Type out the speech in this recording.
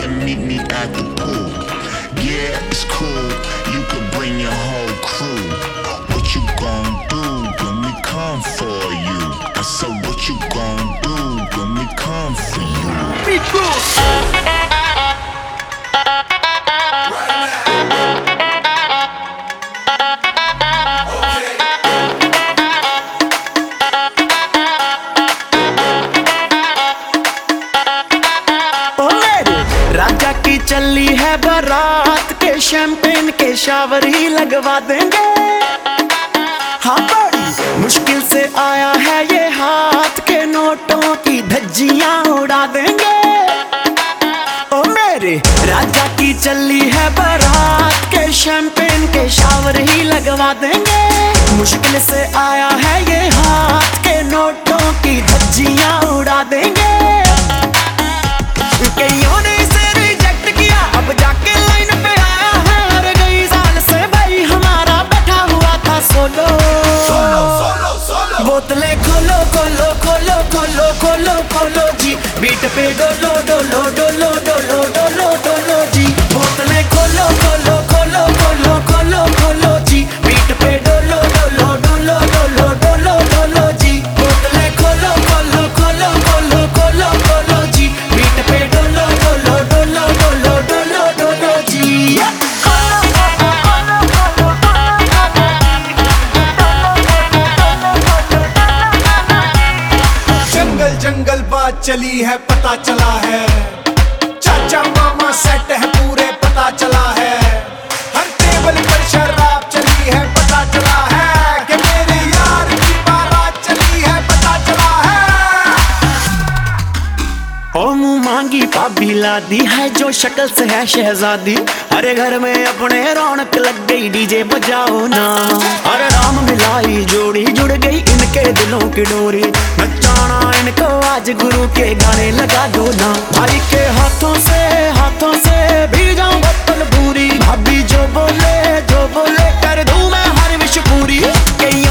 can meet me at the pool. Yeah, it's cool, you could bring your whole crew. What you gon' do when we come for you? I said, what you gon' do when we come for you? Be cool. राजा की चली है बारात के champagne के shower ही लगवा देंगे। हाँ बड़ी मुश्किल से आया है ये हाथ के नोटों की धज्जियां उड़ा देंगे। ओ मेरे राजा की चली है बारात के शैंपेन के शावर ही लगवा देंगे। मुश्किल से आया है ये हाथ के नोटों की धज्जियां उड़ा देंगे। कईयों ने इसे रिजेक्ट किया, अब जाके लाइन पे आया है। हर गई साल से भाई हमारा बैठा हुआ था सोलो। बोतलें खोलो खोलो खोलो खोलो खोलो खोलो जी, बीट पे डोलो डोलो डोलो डोलो डोलो डोलो जी। बोतलें खोलो खोलो खोलो खोलो खोलो खोलो जी, बीट पे डोलो डोलो डोलो डोलो डोलो डोलो जी। बोतलें खोलो खोलो खोलो खोलो खोलो खोलो जी, बीट पे डोलो डोलो डोलो डोलो डोलो डोलो जी। जंगल जंगल बात चली है, पता चला है चाचा मामा सेट है पूरे, पता चला है। हर टेबल पर शराब चली है, पता चला है कि मेरे यार की बारात चली है, पता चला है। ओ मुँह मांगी भाभी लादी है जो शक्ल से है शहजादी। अरे घर में अपने रौनक लग गई, डीजे बजाओ ना। अरे राम मिलाई जोड़ी जुड़ गई इनके दिलों की डोरी। नचाना इनको आज गुरु के गाने लगा दो ना। भाई के हाथों से भी जाऊं बोतल पूरी। भाभी जो बोले कर दूं मैं हर विश पूरी।